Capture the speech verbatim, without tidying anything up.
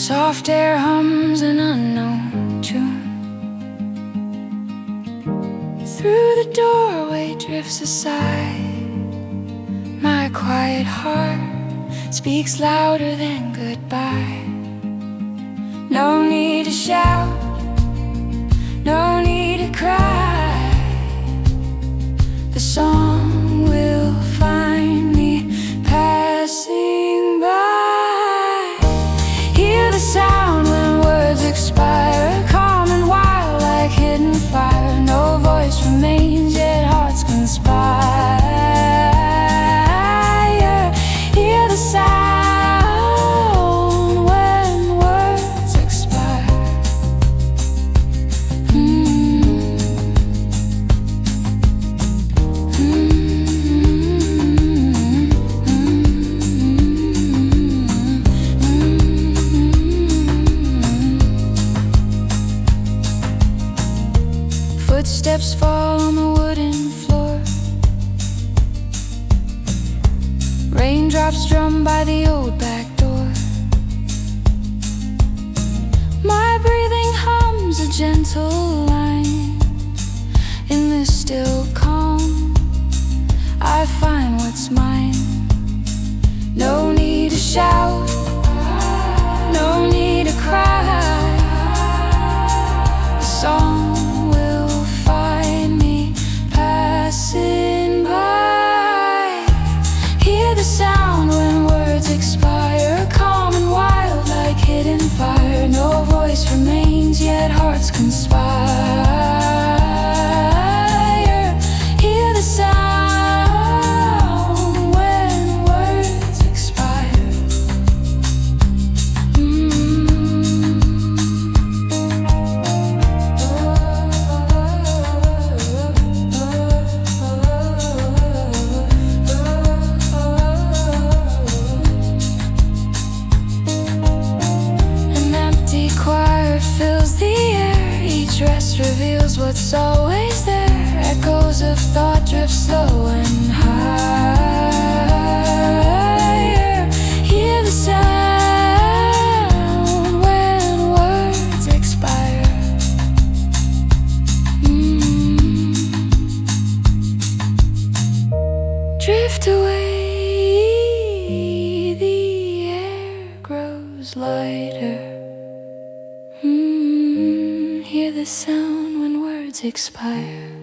Soft air hums an unknown tune. Through the doorway drifts a sigh. My quiet heart speaks louder than goodbye. No need to shout, no need to cry. The song will find me passing by. Hear the sound when words expire, calm and wild like hidden fire. No voice remains, yet hearts conspire. Hear the sound when words expire. mm. Footsteps fall on the wooden floor. Raindrops drum by the old back door. My breathing hums a gentle line. In this still calm, I find what's mine. No need to shout, no need to cry. The song will find me passing by. Hear the sound when words expire, calm and wild like hidden fire. No voice remains, yet hearts conspire. Hear the sound when words expire. An empty choir fills the air. Each rest reveals what's always there. Echoes of thought drift slow and higher. Hear the sound when words expire. mm. Drift away, the air grows lighter. mm. Hear the sound when words expire.